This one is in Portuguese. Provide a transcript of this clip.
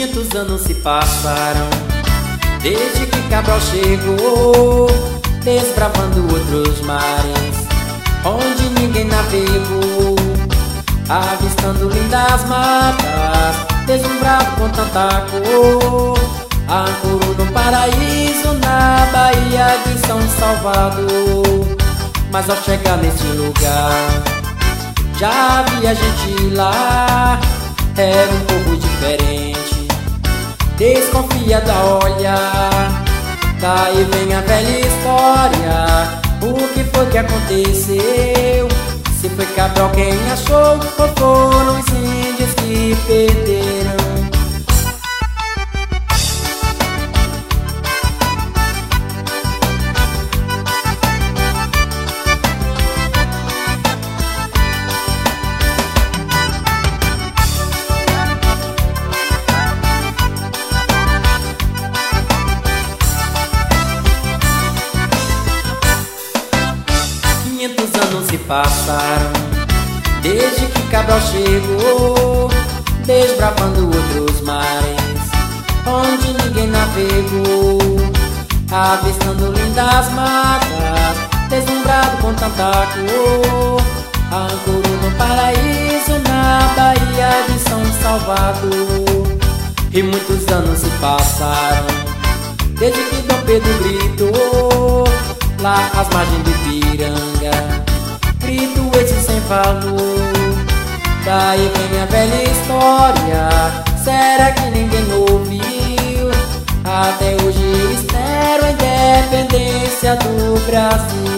500 anos se passaram desde que Cabral chegou, desbravando outros mares onde ninguém navegou, avistando lindas matas, deslumbrado com tanta cor. Ancorou no paraíso, na Baía de São Salvador. Mas ao chegar nesse lugar, já havia gente lá. Era um povo diferente, desconfiada, olha. Daí vem a velha história. O que foi que aconteceu? Se foi Cabral quem achou, ou foram os índios que perderam? 500 anos se passaram desde que Cabral chegou, desbravando outros mares onde ninguém navegou, avistando lindas matas, deslumbrado com tanta cor. Ancorou no paraíso, na Baía de São Salvador. E muitos anos se passaram desde que Dom Pedro gritou lá às margens do Ipiranga, grito esse sem valor. Daí vem a velha história, será que ninguém ouviu? Até hoje eu espero a independência do Brasil.